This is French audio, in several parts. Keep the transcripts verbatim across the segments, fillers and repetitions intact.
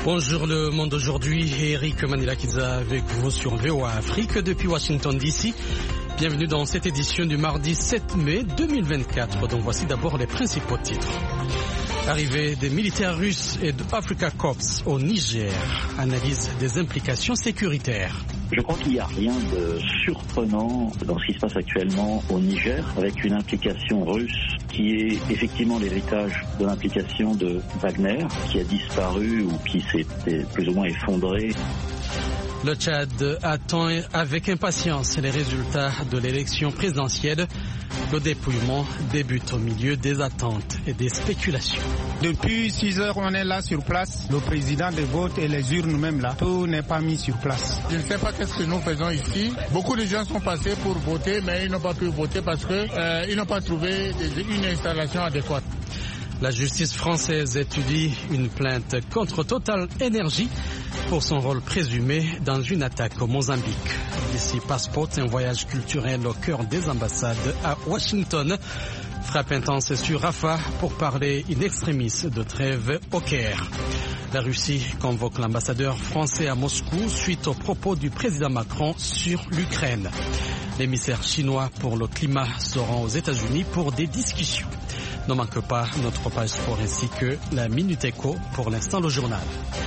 Bonjour le monde aujourd'hui, Eric Manila-Kiza avec vous sur V O A Afrique depuis Washington D C. Bienvenue dans cette édition du mardi sept mai deux mille vingt-quatre. Donc voici d'abord les principaux titres. Arrivée des militaires russes et de Africa Corps au Niger, analyse des implications sécuritaires. Je crois qu'il n'y a rien de surprenant dans ce qui se passe actuellement au Niger, avec une implication russe qui est effectivement l'héritage de l'implication de Wagner, qui a disparu ou qui s'est plus ou moins effondré. Le Tchad attend avec impatience les résultats de l'élection présidentielle. Le dépouillement débute au milieu des attentes et des spéculations. Depuis six heures, on est là sur place. Le président des votes et les urnes même là, tout n'est pas mis sur place. Je ne sais pas qu'est-ce que nous faisons ici. Beaucoup de gens sont passés pour voter, mais ils n'ont pas pu voter parce qu'ils euh, n'ont pas trouvé une installation adéquate. La justice française étudie une plainte contre Total Energy pour son rôle présumé dans une attaque au Mozambique. Ici, Passport, un voyage culturel au cœur des ambassades à Washington. Frappe intense sur Rafah pour parler in extremis de trêve au Caire. La Russie convoque l'ambassadeur français à Moscou suite aux propos du président Macron sur l'Ukraine. L'émissaire chinois pour le climat se rend aux États-Unis pour des discussions. Ne manque pas notre page sport ainsi que la Minute Éco, pour l'instant le journal.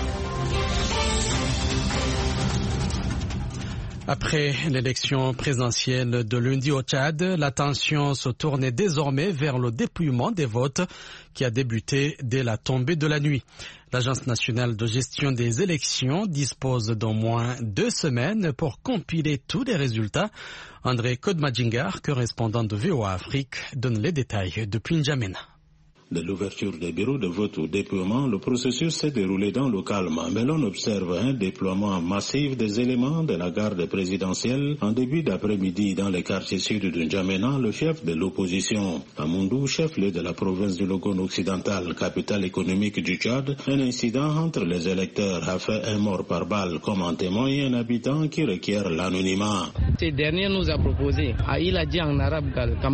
Après l'élection présidentielle de lundi au Tchad, l'attention se tournait désormais vers le dépouillement des votes qui a débuté dès la tombée de la nuit. L'Agence nationale de gestion des élections dispose d'au moins deux semaines pour compiler tous les résultats. André Kodmadjingar, correspondant de V O A Afrique, donne les détails depuis N'Djamena. De l'ouverture des bureaux de vote au déploiement, le processus s'est déroulé dans le calme, mais l'on observe un déploiement massif des éléments de la garde présidentielle en début d'après-midi dans les quartiers sud de N'Djamena, le fief de l'opposition. À Moundou, chef-lieu de la province du Logone occidental, capitale économique du Tchad, un incident entre les électeurs a fait un mort par balle, comme en témoigne un habitant qui requiert l'anonymat. Ce dernier nous a proposé, il a dit en arabe,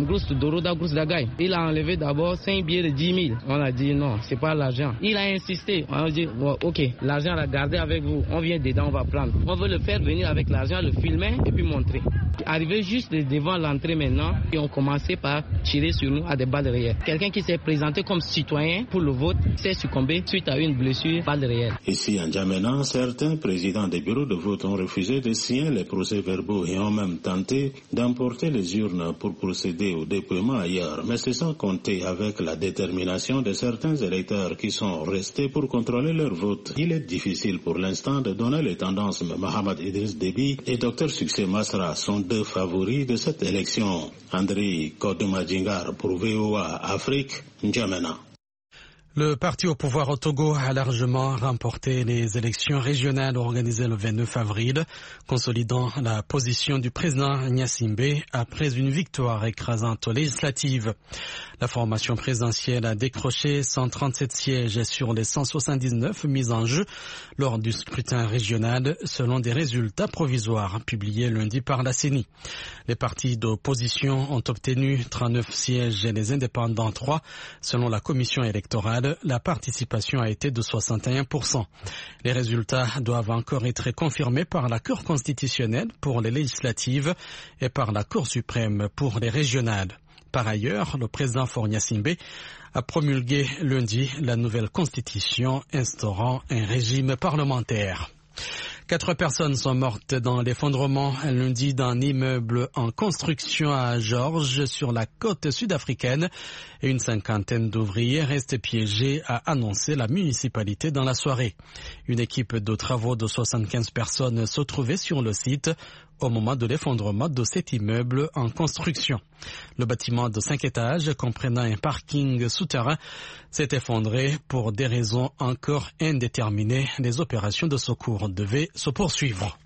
il a enlevé d'abord cinq billets de dix mille. On a dit non, c'est pas l'argent. Il a insisté. On a dit bon, ok, l'argent à garder avec vous. On vient dedans, on va prendre. On veut le faire venir avec l'argent, le filmer et puis montrer. Arrivé juste devant l'entrée maintenant, et on commençait par tirer sur nous à des balles réelles. Quelqu'un qui s'est présenté comme citoyen pour le vote s'est succombé suite à une blessure balle réelle. Ici en N'Djamena, certains présidents des bureaux de vote ont refusé de signer les procès-verbaux et ont même tenté d'emporter les urnes pour procéder au dépouillement ailleurs. Mais c'est sans compter avec la détermination de certains électeurs qui sont restés pour contrôler leur vote. Il est difficile pour l'instant de donner les tendances, mais Mohamed Idriss Déby et Dr Succès Masra sont deux favoris de cette élection. André Kodmadjingar pour V O A Afrique, N'Djamena. Le parti au pouvoir au Togo a largement remporté les élections régionales organisées le vingt-neuf avril, consolidant la position du président Gnassingbé après une victoire écrasante aux législatives. La formation présidentielle a décroché cent trente-sept sièges sur les cent soixante-dix-neuf mis en jeu lors du scrutin régional, selon des résultats provisoires publiés lundi par la C E N I. Les partis d'opposition ont obtenu trente-neuf sièges et les indépendants trois, selon la commission électorale. La participation a été de soixante et un pour cent. Les résultats doivent encore être confirmés par la Cour constitutionnelle pour les législatives et par la Cour suprême pour les régionales. Par ailleurs, le président Faure Gnassingbé a promulgué lundi la nouvelle constitution instaurant un régime parlementaire. Quatre personnes sont mortes dans l'effondrement lundi d'un immeuble en construction à Georges sur la côte sud-africaine et une cinquantaine d'ouvriers restent piégés, a annoncé la municipalité dans la soirée. Une équipe de travaux de soixante-quinze personnes se trouvait sur le site au moment de l'effondrement de cet immeuble en construction. Le bâtiment de cinq étages, comprenant un parking souterrain, s'est effondré pour des raisons encore indéterminées. Les opérations de secours devaient se poursuivre.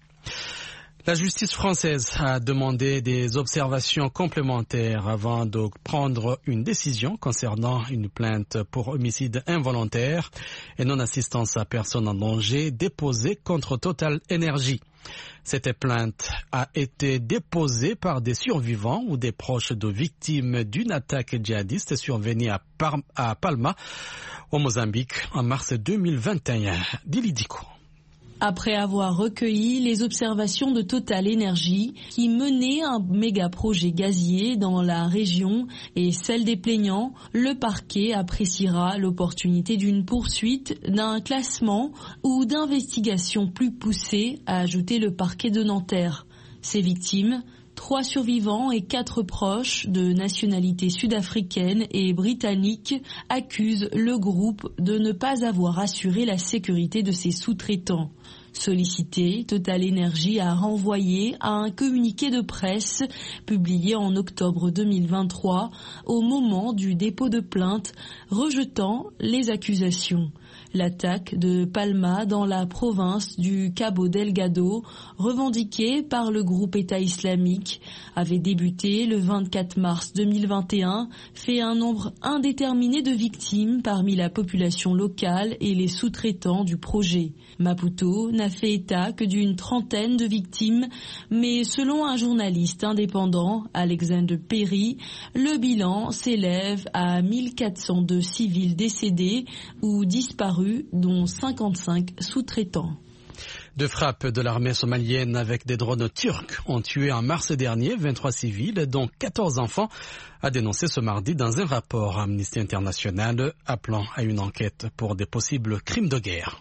La justice française a demandé des observations complémentaires avant de prendre une décision concernant une plainte pour homicide involontaire et non-assistance à personne en danger déposée contre Total Energy. Cette plainte a été déposée par des survivants ou des proches de victimes d'une attaque djihadiste survenue à, Par- à Palma, au Mozambique, en mars deux mille vingt et un. Dili Diko. Après avoir recueilli les observations de Total Energy qui menait un méga projet gazier dans la région et celle des plaignants, le parquet appréciera l'opportunité d'une poursuite, d'un classement ou d'investigation plus poussée, a ajouté le parquet de Nanterre. Ces victimes, trois survivants et quatre proches de nationalité sud-africaine et britannique, accusent le groupe de ne pas avoir assuré la sécurité de ses sous-traitants. Sollicité, Total Energy a renvoyé à un communiqué de presse publié en octobre deux mille vingt-trois au moment du dépôt de plainte, rejetant les accusations. L'attaque de Palma dans la province du Cabo Delgado, revendiquée par le groupe État islamique, avait débuté le vingt-quatre mars deux mille vingt et un, fait un nombre indéterminé de victimes parmi la population locale et les sous-traitants du projet. Maputo n'a fait état que d'une trentaine de victimes, mais selon un journaliste indépendant, Alexandre Perry, le bilan s'élève à mille quatre cent deux civils décédés ou disparus, dont cinquante-cinq sous-traitants. Deux frappes de l'armée somalienne avec des drones turcs ont tué en mars dernier vingt-trois civils, dont quatorze enfants, a dénoncé ce mardi dans un rapport Amnesty International appelant à une enquête pour des possibles crimes de guerre.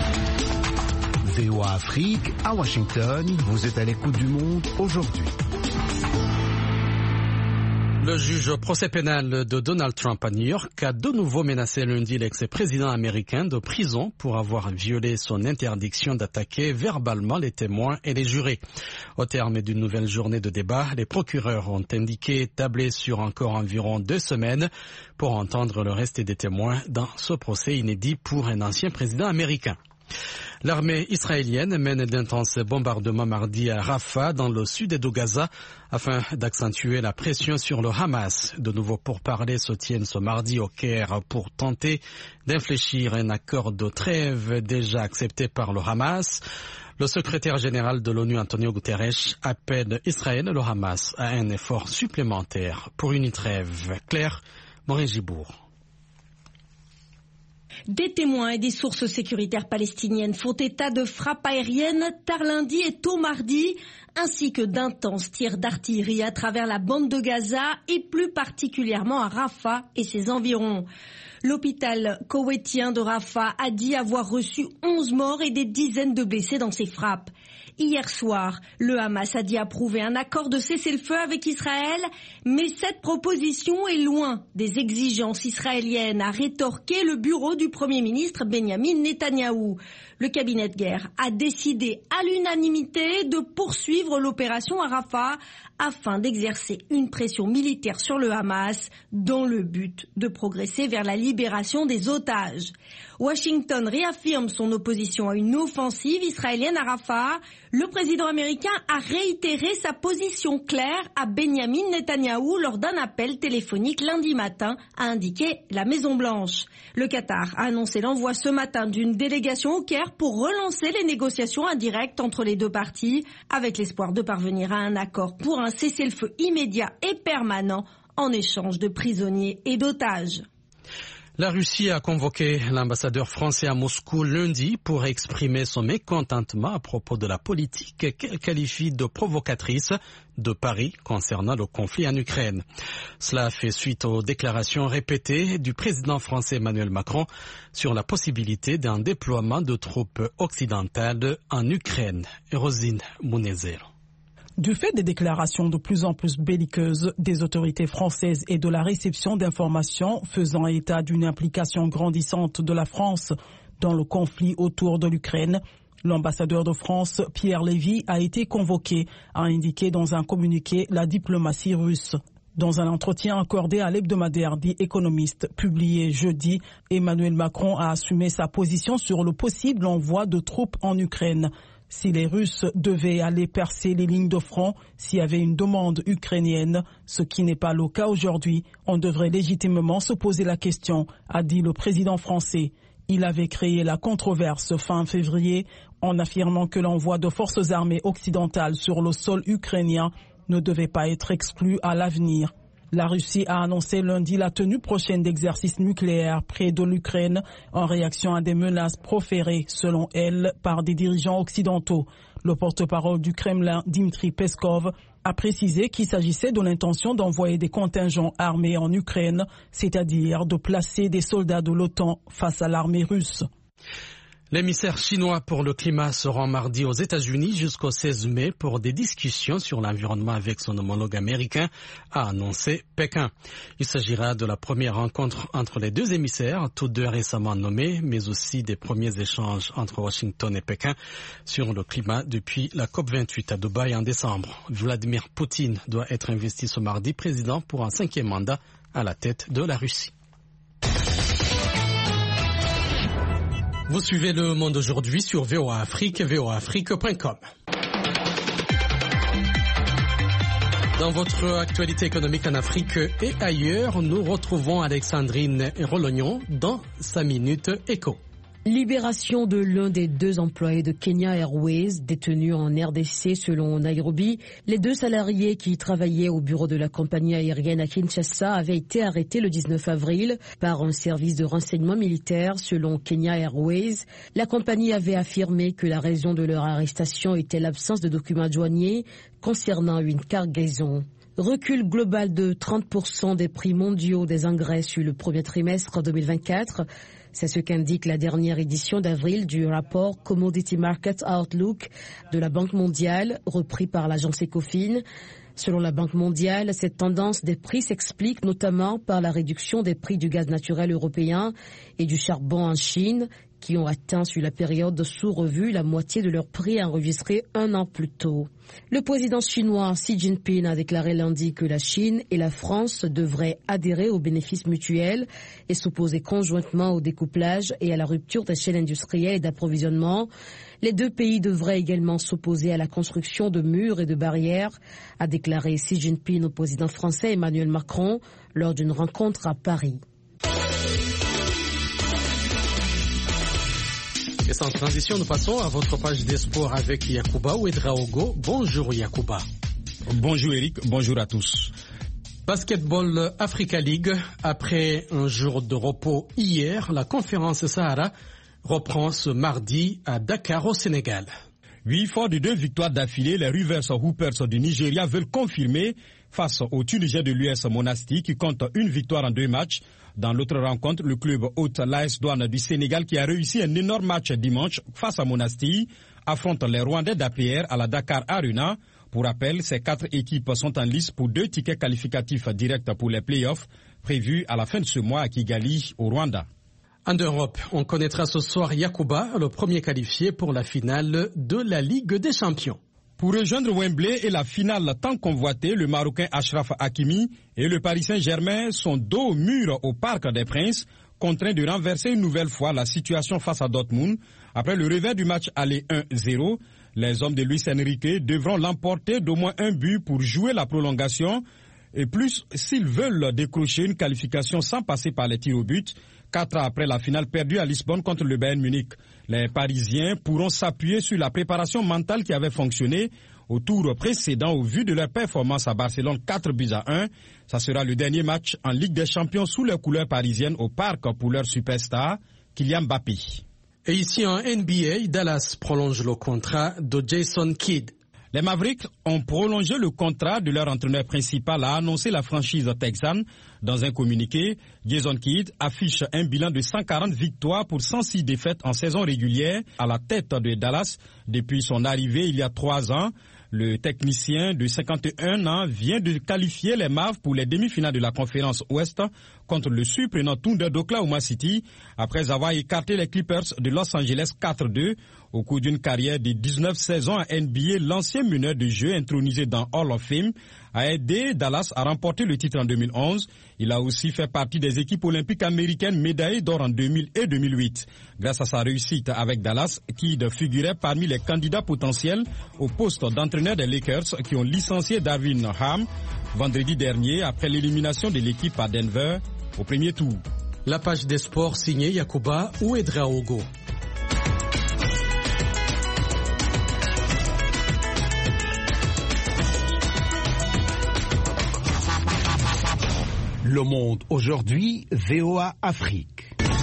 V O A Afrique, à Washington, vous êtes à l'écoute du monde aujourd'hui. Le juge au procès pénal de Donald Trump à New York a de nouveau menacé lundi l'ex-président américain de prison pour avoir violé son interdiction d'attaquer verbalement les témoins et les jurés. Au terme d'une nouvelle journée de débat, les procureurs ont indiqué tabler sur encore environ deux semaines pour entendre le reste des témoins dans ce procès inédit pour un ancien président américain. L'armée israélienne mène d'intenses bombardements mardi à Rafah, dans le sud de Gaza, afin d'accentuer la pression sur le Hamas. De nouveaux pourparlers se tiennent ce mardi au Caire pour tenter d'infléchir un accord de trêve déjà accepté par le Hamas. Le secrétaire général de l'ONU, Antonio Guterres, appelle Israël et le Hamas à un effort supplémentaire pour une trêve. Claire Morin-Gibourg. Des témoins et des sources sécuritaires palestiniennes font état de frappes aériennes tard lundi et tôt mardi, ainsi que d'intenses tirs d'artillerie à travers la bande de Gaza et plus particulièrement à Rafah et ses environs. L'hôpital koweïtien de Rafah a dit avoir reçu onze morts et des dizaines de blessés dans ces frappes. Hier soir, le Hamas a dit approuver un accord de cessez-le-feu avec Israël, mais cette proposition est loin des exigences israéliennes, a rétorqué le bureau du Premier ministre Benyamin Netanyahou. Le cabinet de guerre a décidé à l'unanimité de poursuivre l'opération à Rafah afin d'exercer une pression militaire sur le Hamas dans le but de progresser vers la libération des otages. Washington réaffirme son opposition à une offensive israélienne à Rafah. Le président américain a réitéré sa position claire à Benyamin Netanyahou lors d'un appel téléphonique lundi matin, a indiqué la Maison-Blanche. Le Qatar a annoncé l'envoi ce matin d'une délégation au Caire pour relancer les négociations indirectes entre les deux parties, avec l'espoir de parvenir à un accord pour un cessez-le-feu immédiat et permanent en échange de prisonniers et d'otages. La Russie a convoqué l'ambassadeur français à Moscou lundi pour exprimer son mécontentement à propos de la politique qu'elle qualifie de provocatrice de Paris concernant le conflit en Ukraine. Cela fait suite aux déclarations répétées du président français Emmanuel Macron sur la possibilité d'un déploiement de troupes occidentales en Ukraine. Rosine Mounezero. Du fait des déclarations de plus en plus belliqueuses des autorités françaises et de la réception d'informations faisant état d'une implication grandissante de la France dans le conflit autour de l'Ukraine, l'ambassadeur de France, Pierre Lévy, a été convoqué, a indiqué dans un communiqué la diplomatie russe. Dans un entretien accordé à l'hebdomadaire The Economist publié jeudi, Emmanuel Macron a assumé sa position sur le possible envoi de troupes en Ukraine. Si les Russes devaient aller percer les lignes de front, s'il y avait une demande ukrainienne, ce qui n'est pas le cas aujourd'hui, on devrait légitimement se poser la question, a dit le président français. Il avait créé la controverse fin février en affirmant que l'envoi de forces armées occidentales sur le sol ukrainien ne devait pas être exclu à l'avenir. La Russie a annoncé lundi la tenue prochaine d'exercices nucléaires près de l'Ukraine en réaction à des menaces proférées, selon elle, par des dirigeants occidentaux. Le porte-parole du Kremlin, Dmitry Peskov, a précisé qu'il s'agissait de l'intention d'envoyer des contingents armés en Ukraine, c'est-à-dire de placer des soldats de l'OTAN face à l'armée russe. L'émissaire chinois pour le climat se rend mardi aux États-Unis jusqu'au seize mai pour des discussions sur l'environnement avec son homologue américain, a annoncé Pékin. Il s'agira de la première rencontre entre les deux émissaires, tous deux récemment nommés, mais aussi des premiers échanges entre Washington et Pékin sur le climat depuis la COP vingt-huit à Dubaï en décembre. Vladimir Poutine doit être investi ce mardi président pour un cinquième mandat à la tête de la Russie. Vous suivez Le Monde aujourd'hui sur V O A Afrique, v o a afrique point com. Dans votre actualité économique en Afrique et ailleurs, nous retrouvons Alexandrine Rolognon dans sa Minute Éco. Libération de l'un des deux employés de Kenya Airways détenus en R D C selon Nairobi. Les deux salariés qui travaillaient au bureau de la compagnie aérienne à Kinshasa avaient été arrêtés le dix-neuf avril par un service de renseignement militaire selon Kenya Airways. La compagnie avait affirmé que la raison de leur arrestation était l'absence de documents douaniers concernant une cargaison. Recul global de trente pour cent des prix mondiaux des engrais sur le premier trimestre deux mille vingt-quatre. C'est ce qu'indique la dernière édition d'avril du rapport Commodity Market Outlook de la Banque mondiale, repris par l'agence Ecofin. Selon la Banque mondiale, cette tendance des prix s'explique notamment par la réduction des prix du gaz naturel européen et du charbon en Chine, qui ont atteint sur la période sous revue la moitié de leur prix enregistré un an plus tôt. Le président chinois Xi Jinping a déclaré lundi que la Chine et la France devraient adhérer aux bénéfices mutuels et s'opposer conjointement au découplage et à la rupture des chaînes industrielles et d'approvisionnement. Les deux pays devraient également s'opposer à la construction de murs et de barrières, a déclaré Xi Jinping au président français Emmanuel Macron lors d'une rencontre à Paris. Et sans transition, nous passons à votre page des sports avec Yacouba Ouedraogo. Bonjour Yacouba. Bonjour Eric, bonjour à tous. Basketball Africa League. Après un jour de repos hier, la conférence Sahara reprend ce mardi à Dakar au Sénégal. Oui, fort de deux victoires d'affilée, les Rivers Hoopers du Nigeria veulent confirmer face au Tunisien de l'U S Monastir qui compte une victoire en deux matchs. Dans l'autre rencontre, le club hôte l'A S Douane du Sénégal qui a réussi un énorme match dimanche face à Monastir affronte les Rwandais d'A P R à la Dakar Arena. Pour rappel, ces quatre équipes sont en lice pour deux tickets qualificatifs directs pour les playoffs prévus à la fin de ce mois à Kigali au Rwanda. En Europe, on connaîtra ce soir Yacouba, le premier qualifié pour la finale de la Ligue des Champions. Pour rejoindre Wembley et la finale tant convoitée, le Marocain Achraf Hakimi et le Paris Saint-Germain sont dos au mur au Parc des Princes, contraints de renverser une nouvelle fois la situation face à Dortmund. Après le revers du match aller un zéro, les hommes de Luis Enrique devront l'emporter d'au moins un but pour jouer la prolongation. Et plus s'ils veulent décrocher une qualification sans passer par les tirs au but, quatre ans après la finale perdue à Lisbonne contre le Bayern Munich. Les Parisiens pourront s'appuyer sur la préparation mentale qui avait fonctionné au tour précédent au vu de leur performance à Barcelone quatre buts à un. Ça sera le dernier match en Ligue des Champions sous les couleurs parisiennes au parc pour leur superstar, Kylian Mbappé. Et ici en N B A, Dallas prolonge le contrat de Jason Kidd. Les Mavericks ont prolongé le contrat de leur entraîneur principal, a annoncé la franchise texane. Dans un communiqué, Jason Kidd affiche un bilan de cent quarante victoires pour cent six défaites en saison régulière à la tête de Dallas depuis son arrivée il y a trois ans. Le technicien de cinquante et un ans vient de qualifier les Mavs pour les demi-finales de la conférence Ouest contre le surprenant Thunder d'Oklahoma City après avoir écarté les Clippers de Los Angeles quatre deux. Au cours d'une carrière de dix-neuf saisons à N B A, l'ancien meneur de jeu intronisé dans Hall of Fame a aidé Dallas à remporter le titre en deux mille onze. Il a aussi fait partie des équipes olympiques américaines médaillées d'or en deux mille et deux mille huit. Grâce à sa réussite avec Dallas, Kidd figurait parmi les candidats potentiels au poste d'entraîneur des Lakers qui ont licencié Darvin Ham vendredi dernier après l'élimination de l'équipe à Denver au premier tour. La page des sports signée Yacouba Ouedraogo. Le Monde aujourd'hui, V O A Afrique.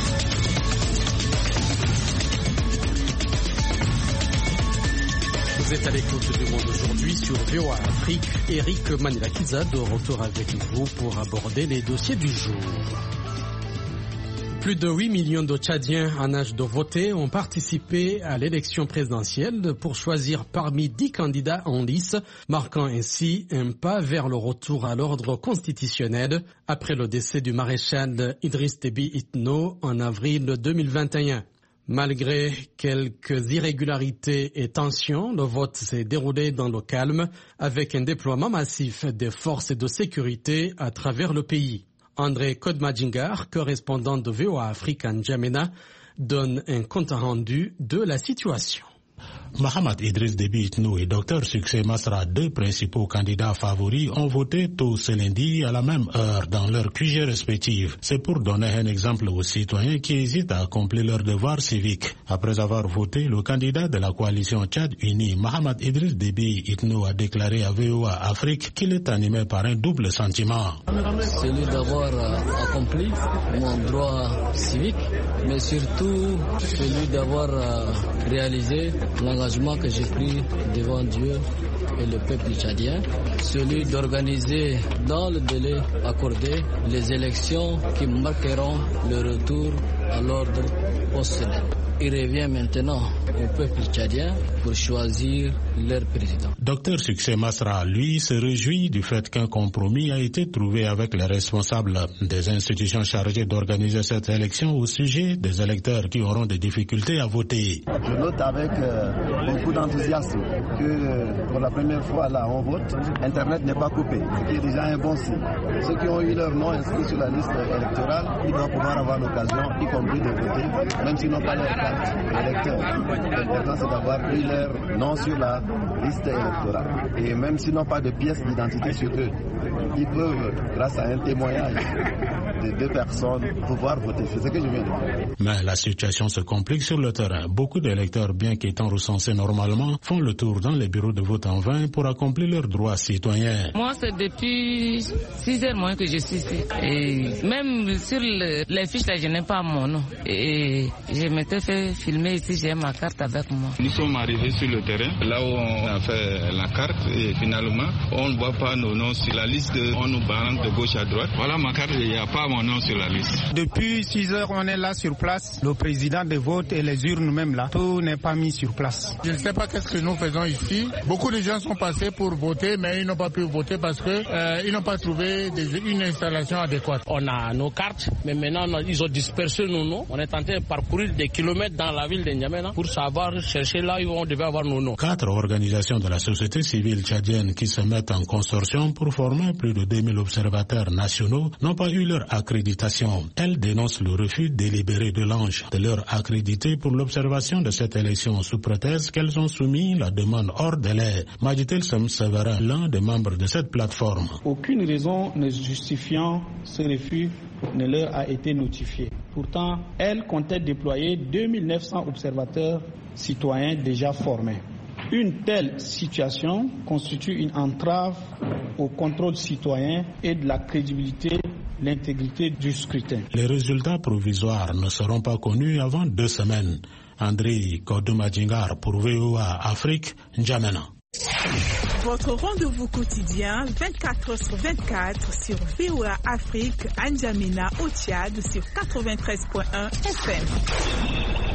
Vous êtes à l'écoute du Monde aujourd'hui sur V O A Afrique. Eric Manilakiza de retour avec vous pour aborder les dossiers du jour. Plus de huit millions de Tchadiens en âge de voter ont participé à l'élection présidentielle pour choisir parmi dix candidats en lice, marquant ainsi un pas vers le retour à l'ordre constitutionnel après le décès du maréchal Idriss Déby Itno en avril deux mille vingt et un. Malgré quelques irrégularités et tensions, le vote s'est déroulé dans le calme avec un déploiement massif des forces de sécurité à travers le pays. André Kodmadjingar, correspondant de V O A Afrique en N'Djamena, donne un compte rendu de la situation. Mahamat Idriss Déby Itno et Dr Succès Masra, deux principaux candidats favoris, ont voté tôt ce lundi à la même heure dans leurs Q G respectives. C'est pour donner un exemple aux citoyens qui hésitent à accomplir leur devoir civique. Après avoir voté, le candidat de la coalition Tchad Unie, Mahamat Idriss Déby Itno, a déclaré à V O A Afrique qu'il est animé par un double sentiment. Celui d'avoir accompli mon droit civique, mais surtout celui d'avoir réalisé l'engagement que j'ai pris devant Dieu et le peuple tchadien, celui d'organiser dans le délai accordé les élections qui marqueront le retour à l'ordre constitutionnel. Il revient maintenant au peuple tchadien pour choisir leur président. Docteur Succès Masra, lui, se réjouit du fait qu'un compromis a été trouvé avec les responsables des institutions chargées d'organiser cette élection au sujet des électeurs qui auront des difficultés à voter. Je note avec euh, beaucoup d'enthousiasme que euh, pour la première fois là on vote, Internet n'est pas coupé, ce qui est déjà un bon signe. Ceux qui ont eu leur nom inscrit sur la liste électorale, ils doivent pouvoir avoir l'occasion, y compris de voter, même s'ils n'ont pas leur carte électeur. L'important c'est d'avoir pris leur nom sur la liste électorale. Et même s'ils n'ont pas de pièce d'identité sur eux, ils peuvent, grâce à un témoignage de deux personnes, pouvoir voter. C'est ce que je viens de dire. Mais la situation se complique sur le terrain. Beaucoup d'électeurs, bien qu'étant recensés normalement, font le tour dans les bureaux de vote en vain pour accomplir leurs droits citoyens. Moi, c'est depuis six heures moins que je suis ici. Et même sur le, les fiches, là, je n'ai pas mon nom. Et je m'étais fait filmer ici, j'ai ma carte avec moi. Nous sommes arrivés sur le terrain, là où on a fait la carte, et finalement, on ne voit pas nos noms sur la liste. On nous balance de gauche à droite. Voilà ma carte, il n'y a pas mon nom sur la liste. Depuis six heures, on est là sur place. Le président des votes et les urnes même là, tout n'est pas mis sur place. Je ne sais pas qu'est-ce que nous faisons ici. Beaucoup de gens sont passés pour voter, mais ils n'ont pas pu voter parce que euh, ils n'ont pas trouvé des, une installation adéquate. On a nos cartes, mais maintenant ils ont dispersé nos noms. On est en train de parcourir des kilomètres dans la ville de N'Djamena pour savoir chercher là où on devait avoir nos noms. Quatre organisations de la société civile tchadienne qui se mettent en consortium pour former plus de deux mille observateurs nationaux n'ont pas eu leur accréditation. Elles dénoncent le refus délibéré de l'Ange de leur accréditer pour l'observation de cette élection sous prétexte qu'elles ont soumis la demande hors délai. Majitel Samsavara, l'un des membres de cette plateforme. Aucune raison ne justifiant ce refus ne leur a été notifiée. Pourtant, elles comptaient déployer deux mille neuf cents observateurs citoyens déjà formés. Une telle situation constitue une entrave au contrôle citoyen et de la crédibilité, l'intégrité du scrutin. Les résultats provisoires ne seront pas connus avant deux semaines. André Kodmadjingar pour V O A Afrique, N'Djamena. Votre rendez-vous quotidien vingt-quatre heures sur vingt-quatre sur V O A Afrique, N'Djamena au Tchad sur quatre-vingt-treize point un F M.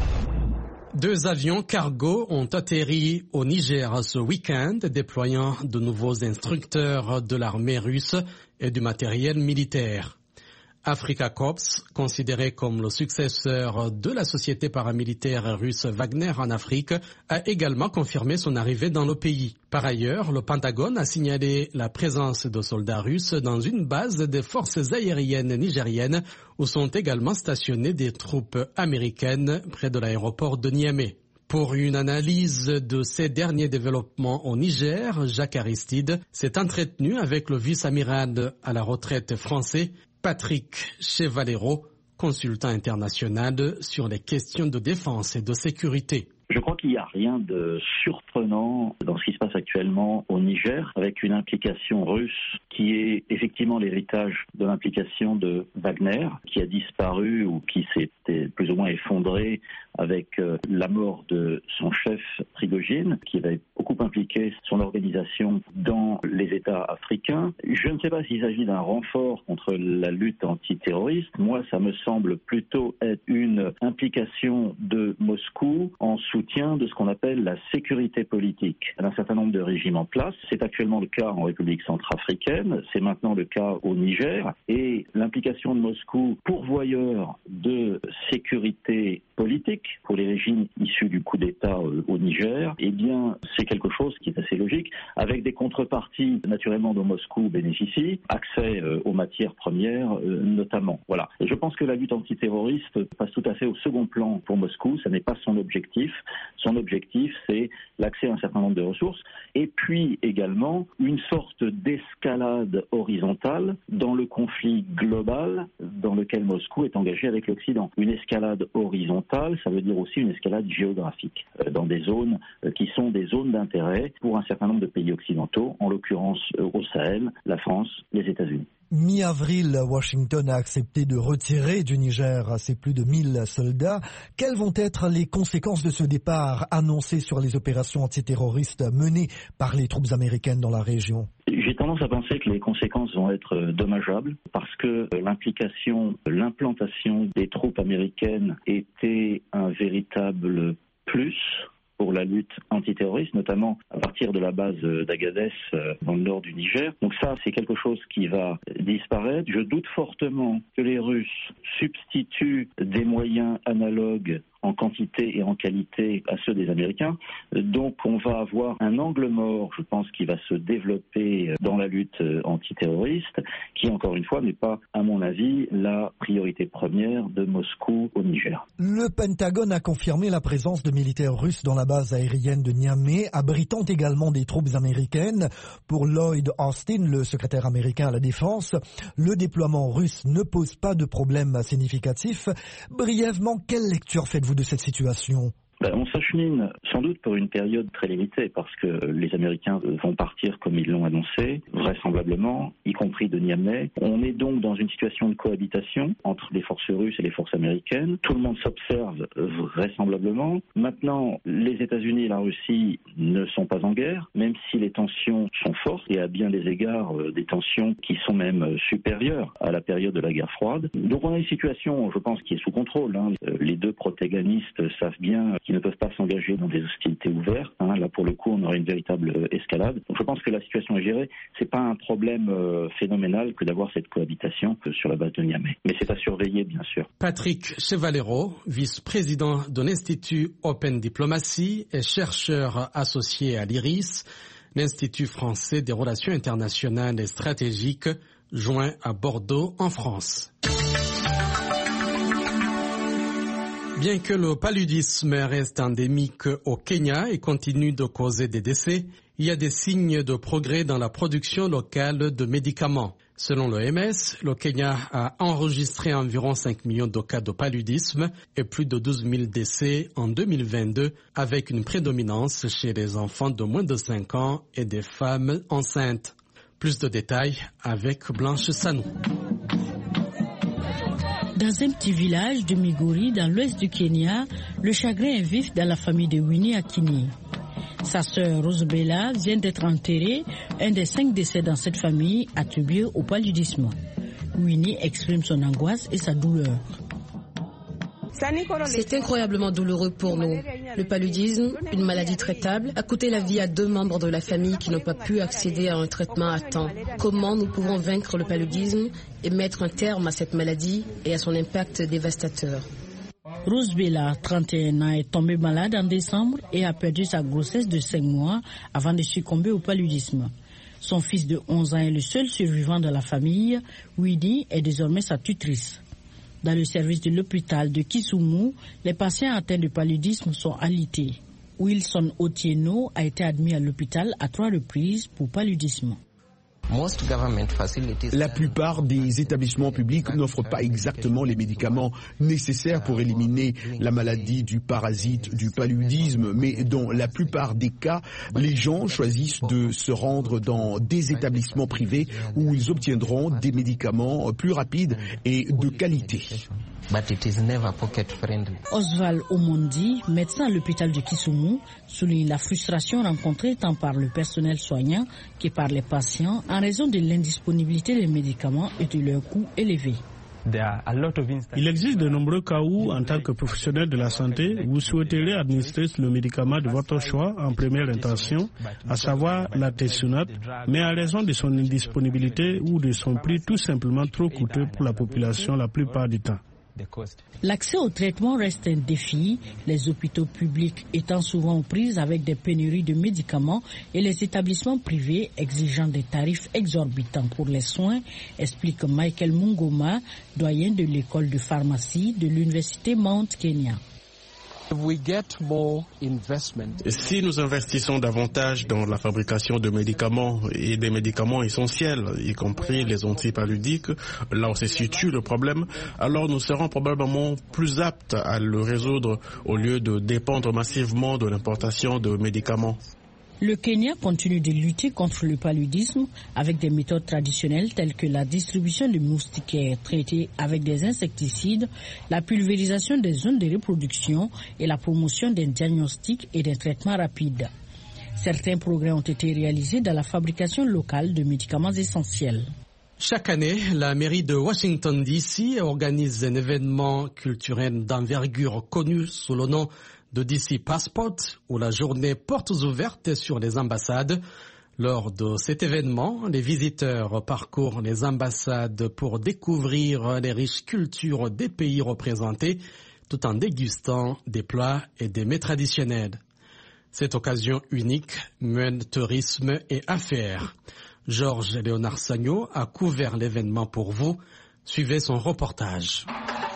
Deux avions cargo ont atterri au Niger ce week-end, déployant de nouveaux instructeurs de l'armée russe et du matériel militaire. Africa Corps, considéré comme le successeur de la société paramilitaire russe Wagner en Afrique, a également confirmé son arrivée dans le pays. Par ailleurs, le Pentagone a signalé la présence de soldats russes dans une base des forces aériennes nigériennes où sont également stationnées des troupes américaines près de l'aéroport de Niamey. Pour une analyse de ces derniers développements au Niger, Jacques Aristide s'est entretenu avec le vice-amiral à la retraite français Patrick Chevalero, consultant international sur les questions de défense et de sécurité. Je crois qu'il il n'y a rien de surprenant dans ce qui se passe actuellement au Niger, avec une implication russe qui est effectivement l'héritage de l'implication de Wagner, qui a disparu ou qui s'est plus ou moins effondré avec euh, la mort de son chef Prigojine, qui avait beaucoup impliqué son organisation dans les États africains. Je ne sais pas s'il s'agit d'un renfort contre la lutte antiterroriste. Moi, ça me semble plutôt être une implication de Moscou en soutien de ce qu'on appelle la sécurité politique d'un certain nombre de régimes en place. C'est actuellement le cas en République centrafricaine, c'est maintenant le cas au Niger, et l'implication de Moscou, pourvoyeur de sécurité politique pour les régimes issus du coup d'État au Niger, eh bien, c'est quelque chose qui est assez logique, avec des contreparties naturellement dont Moscou bénéficie, accès aux matières premières notamment. Voilà. Et je pense que la lutte antiterroriste passe tout à fait au second plan pour Moscou, ça n'est pas son objectif. Son objectif, c'est l'accès à un certain nombre de ressources, et puis également une sorte d'escalade horizontale dans le conflit global dans lequel Moscou est engagé avec l'Occident. Une escalade horizontale, ça veut dire aussi une escalade géographique, euh, dans des zones euh, qui sont des zones d'intérêt pour un certain nombre de pays occidentaux, en l'occurrence euh, au Sahel, la France, les États-Unis. Mi-avril, Washington a accepté de retirer du Niger ses plus de mille soldats. Quelles vont être les conséquences de ce départ annoncé sur les opérations antiterroristes menées par les troupes américaines dans la région ? J'ai tendance à penser que les conséquences vont être dommageables parce que l'implication, l'implantation des troupes américaines était un véritable plus pour la lutte antiterroriste, notamment à partir de la base d'Agadez dans le nord du Niger. Donc ça, c'est quelque chose qui va disparaître. Je doute fortement que les Russes substituent des moyens analogues en quantité et en qualité à ceux des Américains. Donc on va avoir un angle mort, je pense, qui va se développer dans la lutte antiterroriste, qui encore une fois n'est pas, à mon avis, la priorité première de Moscou au Niger. Le Pentagone a confirmé la présence de militaires russes dans la base aérienne de Niamey, abritant également des troupes américaines. Pour Lloyd Austin, le secrétaire américain à la Défense, le déploiement russe ne pose pas de problème significatif. Brièvement, quelle lecture faites-vous de cette situation ? Ben, on s'achemine sans doute pour une période très limitée parce que les Américains vont partir comme ils l'ont annoncé, vraisemblablement, y compris de Niamey. On est donc dans une situation de cohabitation entre les forces russes et les forces américaines. Tout le monde s'observe vraisemblablement. Maintenant, les États-Unis et la Russie ne sont pas en guerre, même si les tensions sont fortes et à bien des égards des tensions qui sont même supérieures à la période de la guerre froide. Donc on a une situation, je pense, qui est sous contrôle. Hein. Les deux protagonistes savent bien qui ne peuvent pas s'engager dans des hostilités ouvertes. Hein. Là, pour le coup, on aurait une véritable euh, escalade. Donc, je pense que la situation est gérée. C'est pas un problème euh, phénoménal que d'avoir cette cohabitation que sur la base de Niamey. Mais c'est à surveiller, bien sûr. Patrick Chevalero, vice-président de l'Institut Open Diplomacy et chercheur associé à l'I R I S, l'Institut français des relations internationales et stratégiques, joint à Bordeaux, en France. Bien que le paludisme reste endémique au Kenya et continue de causer des décès, il y a des signes de progrès dans la production locale de médicaments. Selon l'O M S, le Kenya a enregistré environ cinq millions de cas de paludisme et plus de douze mille décès en deux mille vingt-deux, avec une prédominance chez les enfants de moins de cinq ans et des femmes enceintes. Plus de détails avec Blanche Sanou. Dans un petit village de Migori, dans l'ouest du Kenya, le chagrin est vif dans la famille de Winnie Akini. Sa sœur Rosebella vient d'être enterrée, un des cinq décès dans cette famille attribués au paludisme. Winnie exprime son angoisse et sa douleur. C'est incroyablement douloureux pour nous. Le paludisme, une maladie traitable, a coûté la vie à deux membres de la famille qui n'ont pas pu accéder à un traitement à temps. Comment nous pouvons vaincre le paludisme et mettre un terme à cette maladie et à son impact dévastateur? Rosebella, trente et un ans, est tombée malade en décembre et a perdu sa grossesse de cinq mois avant de succomber au paludisme. Son fils de onze ans est le seul survivant de la famille. Winnie est désormais sa tutrice. Dans le service de l'hôpital de Kisumu, les patients atteints de paludisme sont alités. Wilson Otieno a été admis à l'hôpital à trois reprises pour paludisme. La plupart des établissements publics n'offrent pas exactement les médicaments nécessaires pour éliminer la maladie du parasite du paludisme, mais dans la plupart des cas, les gens choisissent de se rendre dans des établissements privés où ils obtiendront des médicaments plus rapides et de qualité. Oswald Omondi, médecin à l'hôpital de Kisumu, souligne la frustration rencontrée tant par le personnel soignant que par les patients en raison de l'indisponibilité des médicaments et de leur coût élevé. Il existe de nombreux cas où, en tant que professionnel de la santé, vous souhaiteriez administrer le médicament de votre choix en première intention, à savoir la Tessunat, mais en raison de son indisponibilité ou de son prix tout simplement trop coûteux pour la population la plupart du temps. L'accès au traitement reste un défi, les hôpitaux publics étant souvent aux prises avec des pénuries de médicaments et les établissements privés exigeant des tarifs exorbitants pour les soins, explique Michael Mungoma, doyen de l'école de pharmacie de l'université Mount Kenya. Si nous investissons davantage dans la fabrication de médicaments et des médicaments essentiels, y compris les antipaludiques, là où se situe le problème, alors nous serons probablement plus aptes à le résoudre au lieu de dépendre massivement de l'importation de médicaments. Le Kenya continue de lutter contre le paludisme avec des méthodes traditionnelles telles que la distribution de moustiquaires traités avec des insecticides, la pulvérisation des zones de reproduction et la promotion d'un diagnostic et d'un traitement rapide. Certains progrès ont été réalisés dans la fabrication locale de médicaments essentiels. Chaque année, la mairie de Washington D C organise un événement culturel d'envergure connu sous le nom de D C Passport, ou la journée portes ouvertes sur les ambassades. Lors de cet événement, les visiteurs parcourent les ambassades pour découvrir les riches cultures des pays représentés, tout en dégustant des plats et des mets traditionnels. Cette occasion unique mêle tourisme et affaires. Georges Léonard Sagno a couvert l'événement pour vous. Suivez son reportage.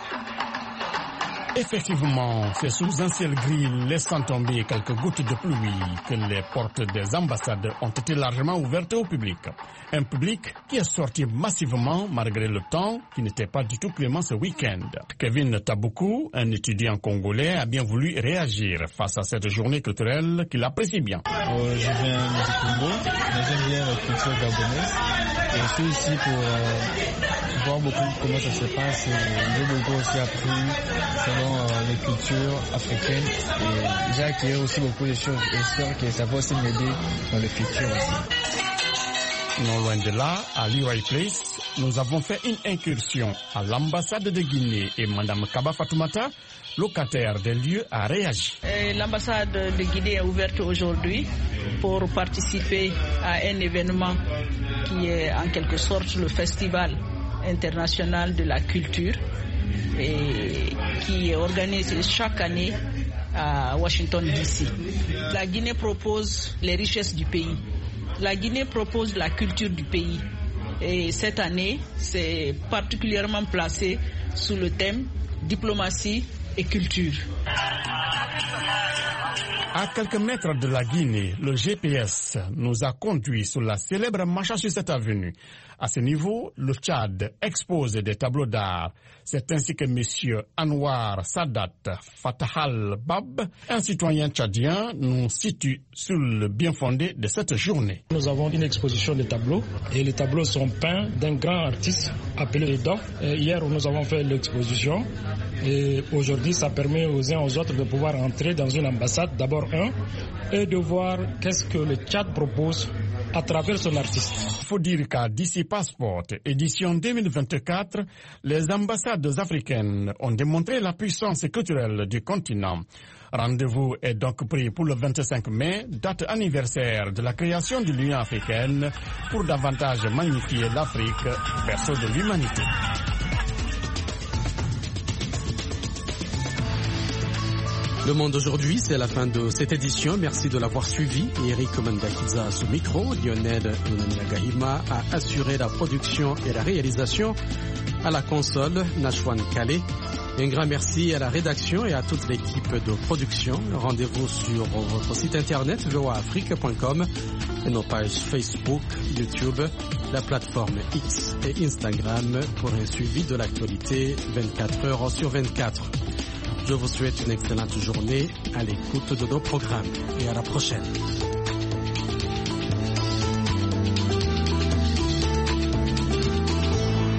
Effectivement, c'est sous un ciel gris laissant tomber quelques gouttes de pluie que les portes des ambassades ont été largement ouvertes au public. Un public qui est sorti massivement malgré le temps qui n'était pas du tout clément ce week-end. Kevin Taboukou, un étudiant congolais, a bien voulu réagir face à cette journée culturelle qu'il apprécie bien. Euh, je viens du Congo, mais j'aime bien la culture gabonaise. Je suis ici pour euh, voir beaucoup comment ça se passe. J'ai beaucoup aussi appris selon euh, les cultures africaines et j'ai acquis aussi beaucoup de choses. Et j'espère que ça va aussi m'aider dans le futur aussi. Non loin de là, à l'U I Place, nous avons fait une incursion à l'ambassade de Guinée et Mme Kaba Fatoumata, locataire des lieux, a réagi. L'ambassade de Guinée est ouverte aujourd'hui pour participer à un événement qui est en quelque sorte le festival international de la culture et qui est organisé chaque année à Washington D C. La Guinée propose les richesses du pays. La Guinée propose la culture du pays. Et cette année, c'est particulièrement placé sous le thème diplomatie et culture. À quelques mètres de la Guinée, le G P S nous a conduits sur la célèbre marche sur cette avenue. À ce niveau, le Tchad expose des tableaux d'art. C'est ainsi que M. Anwar Sadat Fatahal Bab, un citoyen tchadien, nous situe sur le bien fondé de cette journée. Nous avons une exposition de tableaux et les tableaux sont peints d'un grand artiste appelé Edo. Hier, nous avons fait l'exposition et aujourd'hui, ça permet aux uns aux autres de pouvoir entrer dans une ambassade, d'abord un, et de voir qu'est-ce que le Tchad propose à travers son artiste. Il faut dire qu'à D C Passport, édition deux mille vingt-quatre, les ambassades africaines ont démontré la puissance culturelle du continent. Rendez-vous est donc pris pour le vingt-cinq mai, date anniversaire de la création de l'Union africaine, pour davantage magnifier l'Afrique, berceau de l'humanité. Le Monde aujourd'hui, c'est la fin de cette édition. Merci de l'avoir suivi. Eric Mandakiza sous micro, Lionel Nunaniagahima a assuré la production et la réalisation. À la console, Nashwan Kale Un grand merci à la rédaction et à toute l'équipe de production. Rendez-vous sur votre site internet v o a afrique point com et nos pages Facebook, YouTube, la plateforme X et Instagram pour un suivi de l'actualité vingt-quatre heures sur vingt-quatre. Je vous souhaite une excellente journée à l'écoute de nos programmes et à la prochaine.